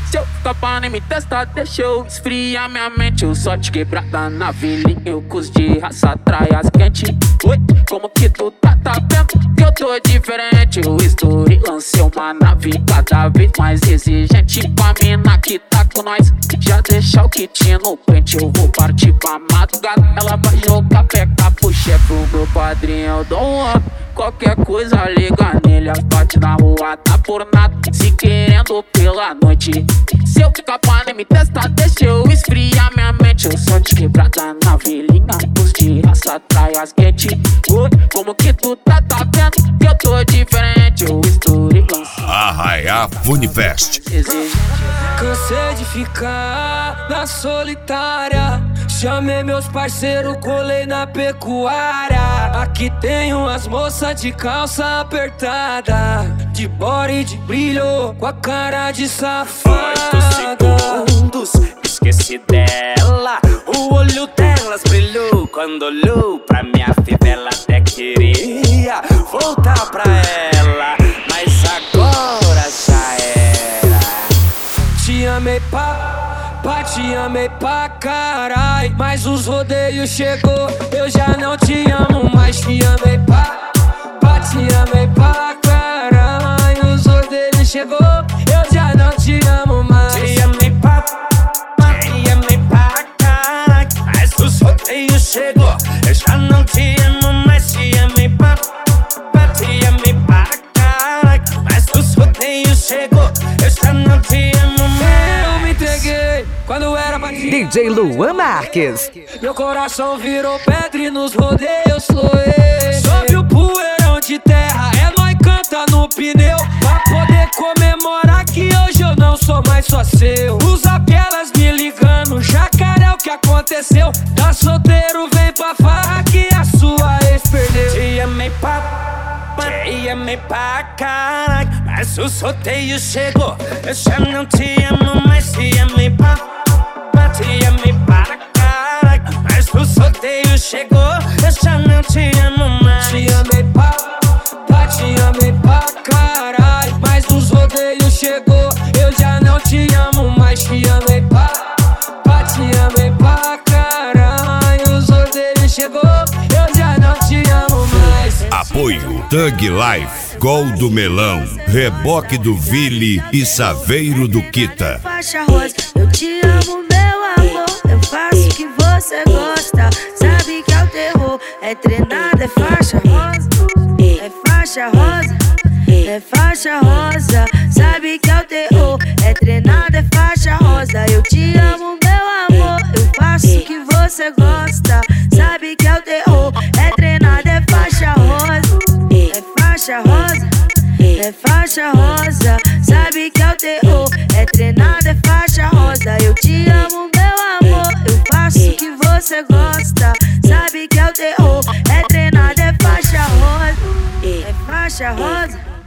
Se eu ficar pra nem me testar, deixa eu esfriar minha mente. Eu só te quebrada na vila, eu cus de raça, traias quente. Oi, como que tu tá vendo que eu tô diferente? Eu estourei, lancei uma nave cada vez mais exigente. Pra mina que tá com nós, já deixa o kit no pente. Eu vou partir pra madrugada, ela vai jogar peca pro chefe. O meu padrinho Dom Juan, qualquer coisa liga nele. As partes na rua tá por nada, se querendo pela noite. Se eu ficar pra nem me testar, deixa eu esfriar minha mente. Eu sou de quebrada na vilinha, os de raça, traias quente. Oi, como que tu tá vendo que eu tô diferente? Eu estourei, lancei Arraiá Funifest. Cansei de ficar na solitária, chamei meus parceiros, colei na pecuária. Aqui tem umas moças de calça apertada, de body de brilho, com a cara de safada. 2 segundos, esqueci dela. O olho delas brilhou quando olhou pra minha fivela. Até queria voltar pra ela, mas agora já era. Te amei te amei pra carai, mas os rodeios chegou, eu já não te amo mais. Te amei te amei pra carai, os rodeios chegou, eu já não te amo mais. Te amei pra carai, mas os rodeios chegou, eu já não te amo mais. Te amei pra carai, mas os rodeios chegou, eu já não te amo mais. Eu me entreguei quando era pra ti. DJ Luan Marques. Meu coração virou pedra e nos rodeios floei. Sobe o poeirão de terra, é nóis canta no pneu, pra poder comemorar que hoje eu não sou mais só seu. Os aquelas me ligando, jacaré, o que aconteceu? Tá solteiro, vem pra farra que a sua ex perdeu. Te amei pra caralho, mas o sorteio chegou, eu já não te amo mais. Te amei pra caralho, mas o sorteio chegou, eu já não te amo mais. Te amei pra caralho, mas os rodeios chegou, eu já não te amo mais. Te amei pra caralho, os rodeios chegou, eu já não te amo mais. Apoio Thug Life, Gol do Melão, Reboque do Ville e Saveiro do Quita. Faixa rosa, eu te amo, meu amor. Eu faço o que você gosta. Sabe que é o terror, é treinado, é faixa rosa. É faixa rosa, é faixa rosa. Sabe que é o terror, é treinado, é faixa rosa. Eu te amo, meu amor. Eu faço o que você gosta. Sabe que é o terror, é treinado, é faixa rosa. É faixa rosa, é faixa rosa. Sabe que é o terror, é treinado, é faixa rosa. Eu te amo, meu amor. Eu faço o que você gosta. Sabe que é o terror, é treinado, é faixa rosa. É faixa rosa.